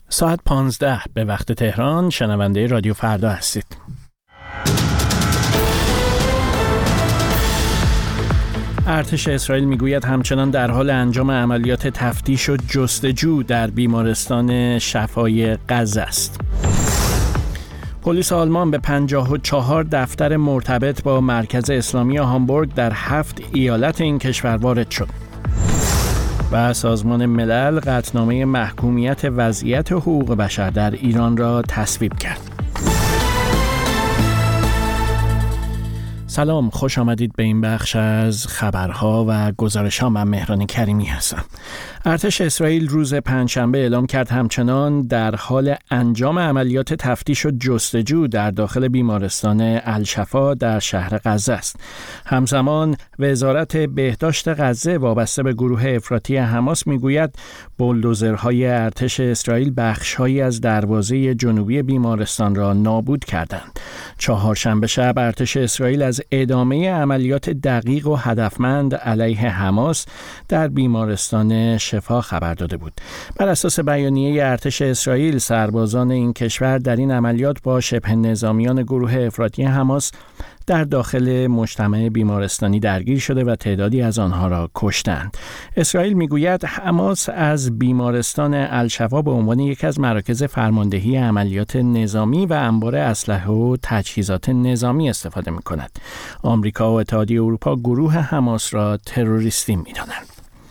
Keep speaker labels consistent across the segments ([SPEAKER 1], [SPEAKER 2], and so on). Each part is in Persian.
[SPEAKER 1] ساعت 15 به وقت تهران. شنونده رادیو فردا هستید. ارتش اسرائیل میگوید همچنان در حال انجام عملیات تفتیش و جستجو در بیمارستان شفای غزه است. پلیس آلمان به 54 دفتر مرتبط با مرکز اسلامی هامبورگ در 7 ایالت این کشور وارد شد. و سازمان ملل قطعنامه محکومیت وضعیت حقوق بشر در ایران را تصویب کرد. سلام، خوش آمدید به این بخش از خبرها و گزارش‌ها. من مهران کریمی هستم. ارتش اسرائیل روز پنجشنبه اعلام کرد همچنان در حال انجام عملیات تفتیش و جستجو در داخل بیمارستان الشفا در شهر غزه است. همزمان وزارت بهداشت غزه وابسته به گروه افراطی حماس میگوید بولدوزرهای ارتش اسرائیل بخش‌هایی از دروازه جنوبی بیمارستان را نابود کردند. چهارشنبه شب ارتش اسرائیل از ادامه عملیات دقیق و هدفمند علیه حماس در بیمارستان شفا خبر داده بود. بر اساس بیانیه ارتش اسرائیل، سربازان این کشور در این عملیات با شبه نظامیان گروه افراطی حماس در داخل مجتمع بیمارستانی درگیر شده و تعدادی از آنها را کشتند. اسرائیل میگوید حماس از بیمارستان الشفا به عنوان یکی از مراکز فرماندهی عملیات نظامی و انبار اسلحه و تجهیزات نظامی استفاده می‌کند. آمریکا و اتحادیه اروپا گروه حماس را تروریستی می‌دانند.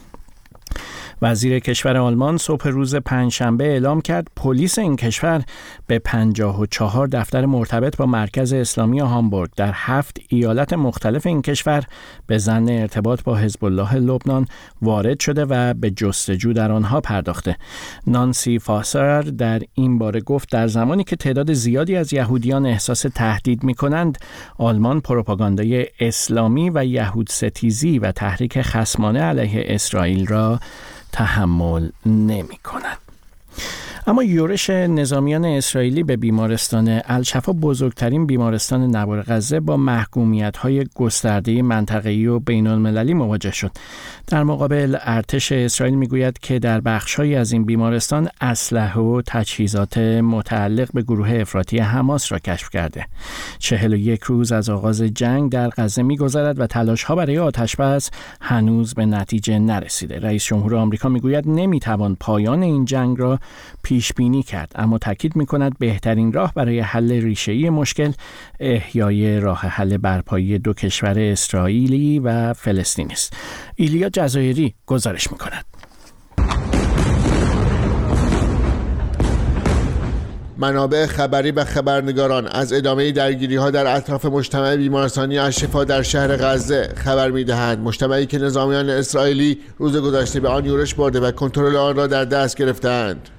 [SPEAKER 1] وزیر کشور آلمان صبح روز پنجشنبه اعلام کرد پلیس این کشور به 54 دفتر مرتبط با مرکز اسلامی هامبورگ در 7 ایالت مختلف این کشور به ظن ارتباط با حزب الله لبنان وارد شده و به جستجو در آنها پرداخته. نانسی فاسر در این باره گفت در زمانی که تعداد زیادی از یهودیان احساس تهدید می‌کنند، آلمان پروپاگاندای اسلامی و یهود ستیزی و تحریک خصمانه علیه اسرائیل را تحمل نمی کند. اما یورش نظامیان اسرائیلی به بیمارستان الشفا، بزرگترین بیمارستان نوار غزه، با محکومیت‌های گسترده منطقه‌ای و بین‌المللی مواجه شد. در مقابل ارتش اسرائیل میگوید که در بخش‌هایی از این بیمارستان اسلحه و تجهیزات متعلق به گروه افراطی حماس را کشف کرده. 41 روز از آغاز جنگ در غزه می‌گذرد و تلاش‌ها برای آتش‌بس هنوز به نتیجه نرسیده. رئیس جمهور آمریکا میگوید نمی‌توان پایان این جنگ را پیش بینی کرد، اما تاکید می‌کند بهترین راه برای حل ریشه‌ای مشکل احیای راه حل برپایی دو کشور اسرائیلی و فلسطینی است. ایلیا جزایری گزارش می‌کند.
[SPEAKER 2] منابع خبری و خبرنگاران از ادامه درگیری‌ها در اطراف مجتمع بیمارستانی الشفا در شهر غزه خبر می‌دهند. مجتمعی که نظامیان اسرائیلی روز گذشته به آن یورش برده و کنترل آن را در دست گرفتند.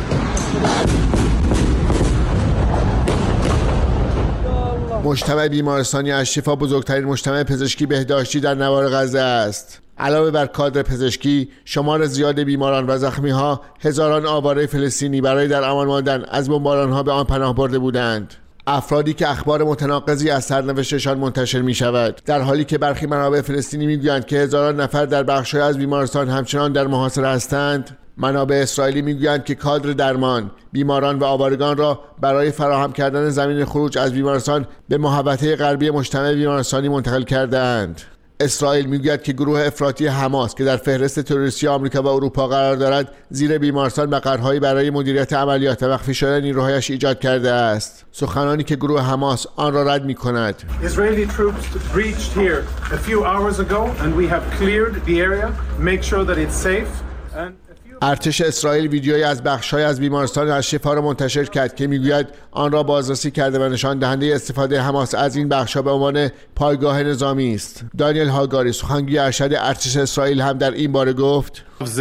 [SPEAKER 2] مجتمع بیمارستانی الشفا بزرگترین مجتمع پزشکی بهداشتی در نوار غزه است. علاوه بر کادر پزشکی، شمار زیاد بیماران و زخمی‌ها، هزاران آواره فلسطینی برای در امان ماندن از بمباران‌ها به آن پناه برده بودند. افرادی که اخبار متناقضی از سرنوشتشان منتشر می شود، در حالی که برخی منابع فلسطینی میگویند که هزاران نفر در بخش‌های از بیمارستان همچنان در محاصره هستند. منابع اسرائیلی میگویند که کادر درمان، بیماران و آوارگان را برای فراهم کردن زمین خروج از بیمارستان به محوطه غربی مجتمع بیمارستانی منتقل کرده‌اند. اسرائیل میگوید که گروه افراطی حماس که در فهرست تروریستی آمریکا و اروپا قرار دارد، زیر بیمارستان مقرهایی برای مدیریت عملیات و مخفی شدن نیروهایش ایجاد کرده است. سخنانی که گروه حماس آن را رد می‌کند.
[SPEAKER 3] Israeli troops reached here a few hours ago and we have cleared the area, make sure that it's safe.
[SPEAKER 2] ارتش اسرائیل ویدیویی از بخش‌های از بیمارستان الشفا را منتشر کرد که میگوید آن را بازرسی کرده و نشان دهنده استفاده حماس از این بخش‌ها به عنوان پایگاه نظامی است. دانیل هاگاری، سخنگوی ارشد ارتش اسرائیل، هم در این باره گفت: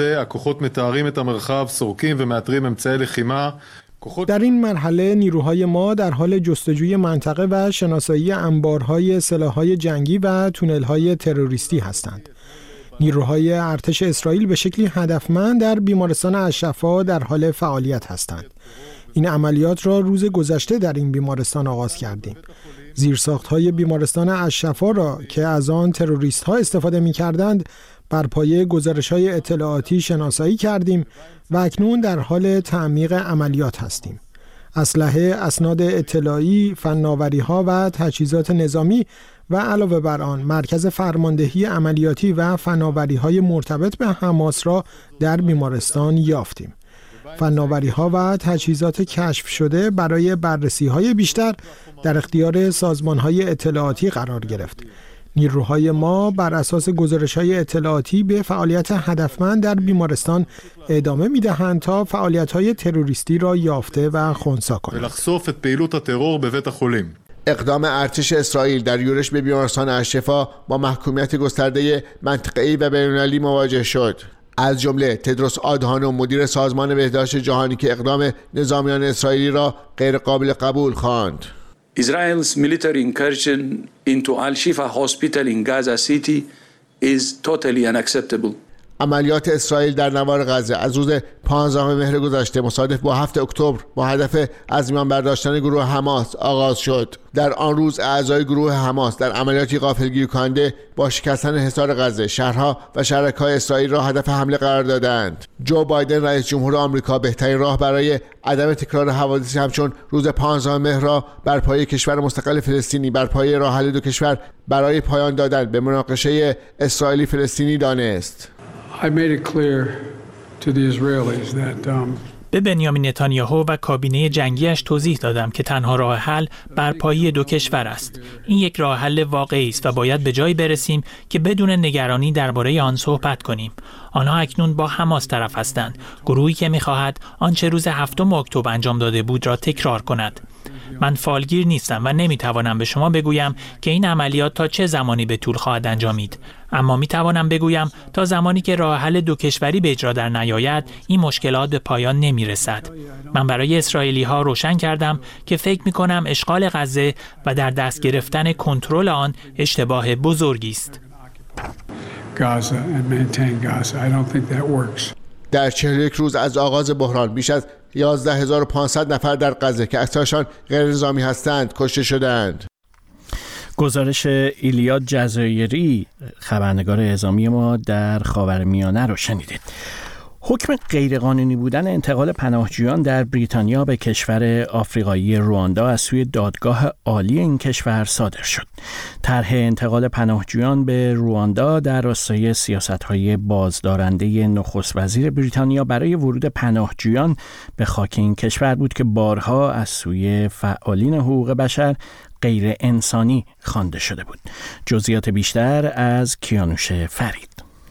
[SPEAKER 4] در این مرحله نیروهای ما در حال جستجوی منطقه و شناسایی انبارهای سلاح‌های جنگی و تونل‌های تروریستی هستند. نیروهای ارتش اسرائیل به شکلی هدفمند در بیمارستان الشفا در حال فعالیت هستند. این عملیات را روز گذشته در این بیمارستان آغاز کردیم. زیرساخت‌های بیمارستان الشفا را که از آن تروریست‌ها استفاده می‌کردند بر پایه گزارش‌های اطلاعاتی شناسایی کردیم و اکنون در حال تعمیق عملیات هستیم. اسلحه، اسناد اطلاعی، فناوری‌ها و تجهیزات نظامی و علاوه بر آن مرکز فرماندهی عملیاتی و فناوری‌های مرتبط به حماس را در بیمارستان یافتیم. فناوری‌ها و تجهیزات کشف شده برای بررسی‌های بیشتر در اختیار سازمان‌های اطلاعاتی قرار گرفت. نیروهای ما بر اساس گزارش‌های اطلاعاتی به فعالیت هدفمند در بیمارستان ادامه می‌دهند تا فعالیت‌های تروریستی را یافته و خنثی کنند.
[SPEAKER 2] اقدام ارتش اسرائیل در یورش به بیمارستان الشفا با محکومیت گسترده منطقه‌ای و بین‌المللی مواجه شد. از جمله تدروس آدهانوم مدیر سازمان بهداشت جهانی که اقدام نظامیان اسرائیلی را غیر قابل قبول خواند.
[SPEAKER 5] Israel's military incursion into Al-Shifa hospital in Gaza City is totally unacceptable.
[SPEAKER 2] عملیات اسرائیل در نوار غزه از روز 15 مهر گذشته مصادف با 7 اکتبر با هدف از میان برداشتن گروه حماس آغاز شد. در آن روز اعضای گروه حماس در عملیاتی غافلگیر کننده با شکستن حصار غزه شهرها و شهرک‌های اسرائیل را هدف حمله قرار دادند. جو بایدن رئیس جمهور آمریکا بهترین راه برای عدم تکرار حوادثی همچون روز 15 مهر را بر پایه کشور مستقل فلسطینی بر پایه راه حل دو کشور برای پایان دادن به مناقشه اسرائیلی فلسطینی دانست.
[SPEAKER 6] I made it clear to the Israelis that
[SPEAKER 7] به بنیامین نتانیاهو و کابینه جنگیش توضیح دادم که تنها راه حل برپایی دو کشور است. این یک راه حل واقعی است و باید به جایی برسیم که بدون نگرانی درباره آن صحبت کنیم. آنها اکنون با حماس طرف هستند، گروهی که می‌خواهد آنچه روز 7 اکتبر انجام داده بود را تکرار کند. من فالگیر نیستم و نمیتوانم به شما بگویم که این عملیات تا چه زمانی به طول خواهد انجامید، اما میتوانم بگویم تا زمانی که راه حل دو کشوری به اجرا در نیاید این مشکلات به پایان نمیرسد. من برای اسرائیلی ها روشن کردم که فکر میکنم اشغال غزه و در دست گرفتن کنترل آن اشتباه بزرگی است.
[SPEAKER 2] در 41 روز از آغاز بحران بیش از 11500 نفر در غزه که اکثرشان غیر نظامی هستند کشته شدند.
[SPEAKER 1] گزارش ایلیاد جزایری خبرنگار اعزامی ما در خاورمیانه رو شنیدید. حکم غیرقانونی بودن انتقال پناهجویان در بریتانیا به کشور آفریقایی رواندا از سوی دادگاه عالی این کشور صادر شد. طرح انتقال پناهجویان به رواندا در راستای سیاست‌های بازدارنده نخست وزیر بریتانیا برای ورود پناهجویان به خاک این کشور بود که بارها از سوی فعالین حقوق بشر غیر انسانی خوانده شده بود. جزئیات بیشتر از کیانوش فرید.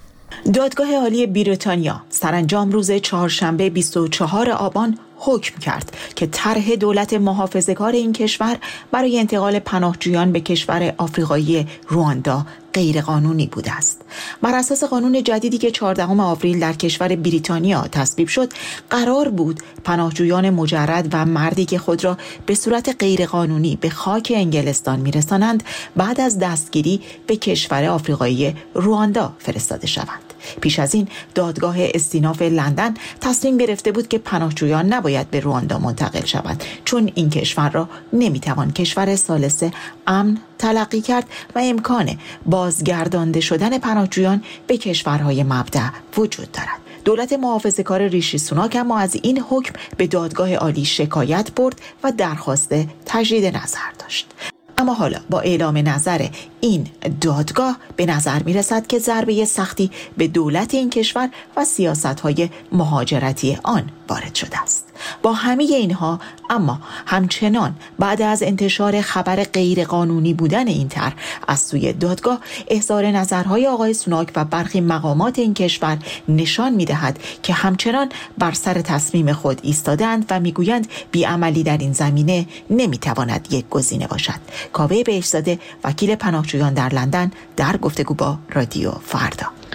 [SPEAKER 8] دادگاه عالی بریتانیا سرانجام روز چهارشنبه 24 آبان حکم کرد که طرح دولت محافظه‌کار این کشور برای انتقال پناهجویان به کشور آفریقایی رواندا غیرقانونی بوده است. بر اساس قانون جدیدی که 14 آوریل در کشور بریتانیا تصویب شد، قرار بود پناهجویان مجرد و مردی که خود را به صورت غیرقانونی به خاک انگلستان می‌رسانند بعد از دستگیری به کشور آفریقایی رواندا فرستاده شوند. پیش از این دادگاه استیناف لندن تصمیم گرفته بود که پناهجویان نباید به رواندا منتقل شود، چون این کشور را نمیتوان کشور ثالث امن تلقی کرد و امکان بازگردانده شدن پناهجویان به کشورهای مبدأ وجود دارد. دولت محافظه‌کار ریشی سوناک اما از این حکم به دادگاه عالی شکایت برد و درخواست تجدید نظر داشت. اما حالا با اعلام نظر این دادگاه به نظر می رسد که ضربه سختی به دولت این کشور و سیاست‌های مهاجرتی آن وارد شده است. با همه اینها اما همچنان بعد از انتشار خبر غیرقانونی بودن این طرح از سوی دادگاه، اظهار نظرهای آقای سوناک و برخی مقامات این کشور نشان می‌دهد که همچنان بر سر تصمیم خود ایستادند و میگویند بی‌عملی در این زمینه نمیتواند یک گزینه باشد. کاوه بهشت‌زاده وکیل پناهجویان در لندن در گفتگو با رادیو فردا.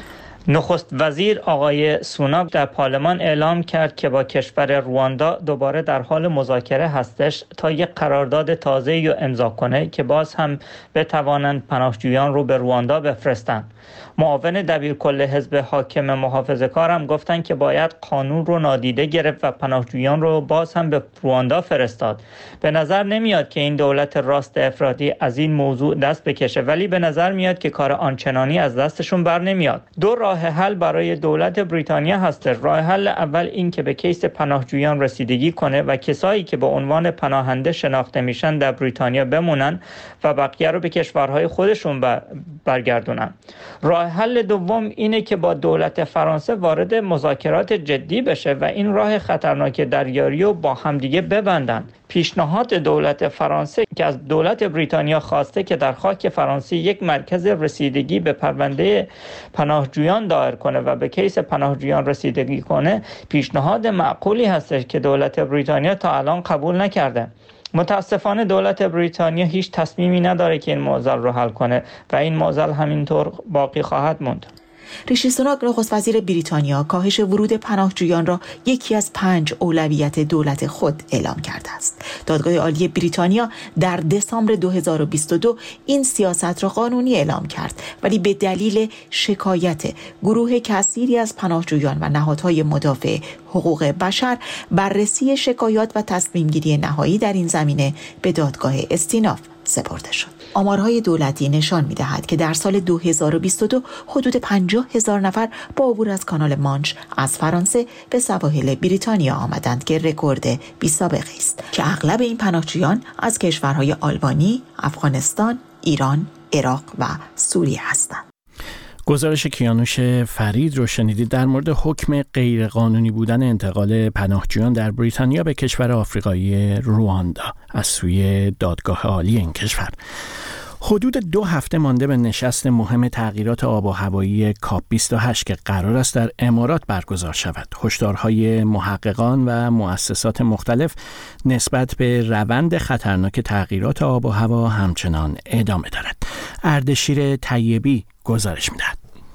[SPEAKER 9] نخست وزیر آقای سوناک در پارلمان اعلام کرد که با کشور رواندا دوباره در حال مذاکره هستش تا یک قرارداد تازه‌ای رو امضا کنه که باز هم بتوانند پناهجویان رو به رواندا بفرستند. معاون دبیرکل حزب حاکم محافظه‌کار هم گفتن که باید قانون رو نادیده گرفت و پناهجویان رو باز هم به رواندا فرستاد. به نظر نمیاد که این دولت راست افراطی از این موضوع دست بکشه، ولی به نظر میاد که کار آنچنانی از دستشون بر نمیاد. دو راه حل برای دولت بریتانیا هست. راه حل اول این که به کیس پناهجویان رسیدگی کنه و کسایی که به عنوان پناهنده شناخته میشن در بریتانیا بمونن و بقیه رو به کشورهای خودشون برگردونن. راه حل دوم اینه که با دولت فرانسه وارد مذاکرات جدی بشه و این راه خطرناک دریایی رو با همدیگه ببندن. پیشنهاد دولت فرانسه که از دولت بریتانیا خواسته که در خاک فرانسه یک مرکز رسیدگی به پرونده پناهجویان دایر کنه و به کیس پناهجویان رسیدگی کنه، پیشنهاد معقولی هستش که دولت بریتانیا تا الان قبول نکرده. متاسفانه دولت بریتانیا هیچ تصمیمی نداره که این معضل رو حل کنه و این معضل همینطور باقی خواهد موند.
[SPEAKER 8] ریشی سوناک نخست وزیر بریتانیا کاهش ورود پناهجویان را یکی از 5 اولویت دولت خود اعلام کرده است. دادگاه عالی بریتانیا در دسامبر 2022 این سیاست را قانونی اعلام کرد، ولی به دلیل شکایت گروه کثیری از پناهجویان و نهادهای مدافع حقوق بشر، بررسی شکایات و تصمیم گیری نهایی در این زمینه به دادگاه استیناف سپرده شد. آمارهای دولتی نشان می‌دهد که در سال 2022 حدود 50,000 نفر با عبور از کانال مانش از فرانسه به سواحل بریتانیا آمدند که رکورد بی‌سابقه است که اغلب این پناهجویان از کشورهای آلبانی، افغانستان، ایران، عراق و سوریه هستند.
[SPEAKER 1] گزارش کیانوش فرید رو شنیدید در مورد حکم غیرقانونی بودن انتقال پناهجویان در بریتانیا به کشور آفریقایی رواندا از سوی دادگاه عالی این کشور. حدود 2 هفته مانده به نشست مهم تغییرات آب و هوایی کاپ 28 که قرار است در امارات برگزار شود. هشدارهای محققان و مؤسسات مختلف نسبت به روند خطرناک تغییرات آب و هوا همچنان ادامه دارد. اردشیر طیبی گزارش می‌دهد.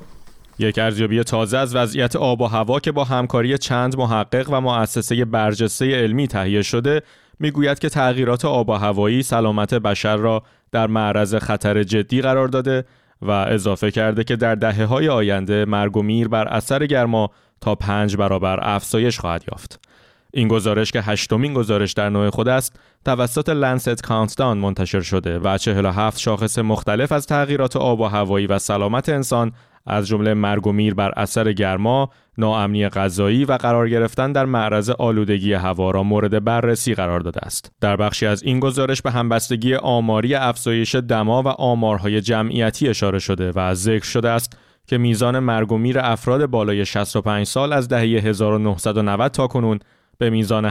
[SPEAKER 10] یک ارزیابی تازه از وضعیت آب و هوا که با همکاری چند محقق و مؤسسه برجسته علمی تهیه شده میگوید که تغییرات آب و هوایی سلامت بشر را در معرض خطر جدی قرار داده و اضافه کرده که در دهه‌های آینده مرگ و میر بر اثر گرما تا 5 برابر افزایش خواهد یافت. این گزارش که 8مین گزارش در نوع خود است، توسط لنست کانتداون منتشر شده و 47 شاخص مختلف از تغییرات آب و هوایی و سلامت انسان از جمله مرگ و میر بر اثر گرما، ناامنی غذایی و قرار گرفتن در معرض آلودگی هوا را مورد بررسی قرار داده است. در بخشی از این گزارش به همبستگی آماری افزایش دما و آمارهای جمعیتی اشاره شده و ذکر شده است که میزان مرگ و میر افراد بالای 65 سال از دهه 1990 تا کنون به میزان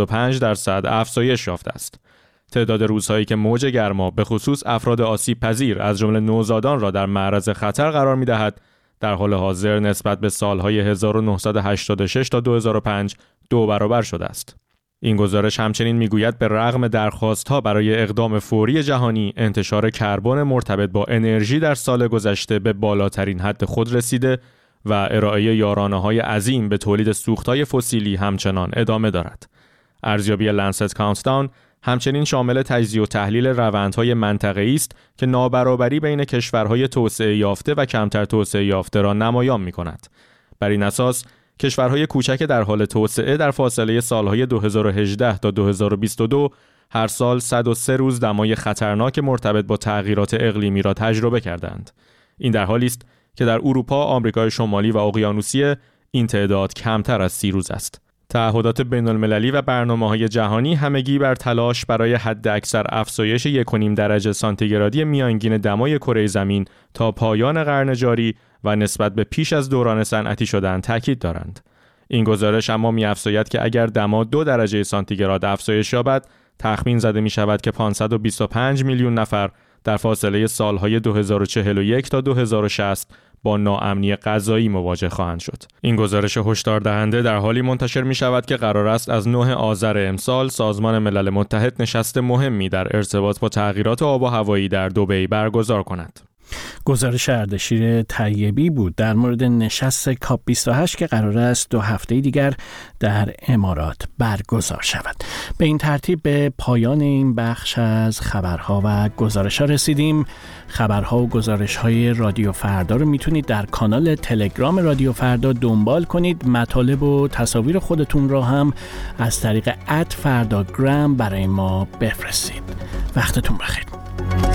[SPEAKER 10] 85% افزایش یافته است. تعداد روزهایی که موج گرما به خصوص افراد آسیب پذیر از جمله نوزادان را در معرض خطر قرار می‌دهد، در حال حاضر نسبت به سالهای 1986 تا 2005 2 برابر شده است. این گزارش همچنین میگوید به رغم درخواست‌ها برای اقدام فوری جهانی، انتشار کربن مرتبط با انرژی در سال گذشته به بالاترین حد خود رسیده و ارائه یارانه‌های عظیم به تولید سوخت‌های فسیلی همچنان ادامه دارد. ارزیابی لنست کانتداون همچنین شامل تجزیه و تحلیل روندهای منطقه‌ای است که نابرابری بین کشورهای توسعه یافته و کمتر توسعه یافته را نمایان می‌کند. بر این اساس، کشورهای کوچک در حال توسعه در فاصله سالهای 2018 تا 2022 هر سال 103 روز دمای خطرناک مرتبط با تغییرات اقلیمی را تجربه کردند. این در حالی است که در اروپا، آمریکای شمالی و اقیانوسیه این تعداد کمتر از 30 روز است. تعهدات بین‌المللی و برنامه‌های جهانی همگی بر تلاش برای حداکثر افزایش 1.5 درجه سانتیگرادی میانگین دمای کره زمین تا پایان قرن جاری و نسبت به پیش از دوران صنعتی شدن تاکید دارند. این گزارش اما می‌افزاید که اگر دما 2 درجه سانتیگراد افزایش یابد، تخمین زده می‌شود که 525 میلیون نفر در فاصله سالهای 2041 تا 2060 با ناامنی غذایی مواجه خواهند شد. این گزارش هشدار دهنده در حالی منتشر می شود که قرار است از 9 آذر امسال سازمان ملل متحد نشست مهمی در ارتباط با تغییرات آب و هوایی در دبی برگزار کند.
[SPEAKER 1] گزارش اردشیر طیبی بود در مورد نشست کاپ 28 که قرار است 2 هفته دیگر در امارات برگزار شود. به این ترتیب به پایان این بخش از خبرها و گزارش‌ها رسیدیم. خبرها و گزارش‌های رادیو فردا رو میتونید در کانال تلگرام رادیو فردا دنبال کنید. مطالب و تصاویر خودتون رو هم از طریق @فرداگرام برای ما بفرستید. وقتتون بخیر.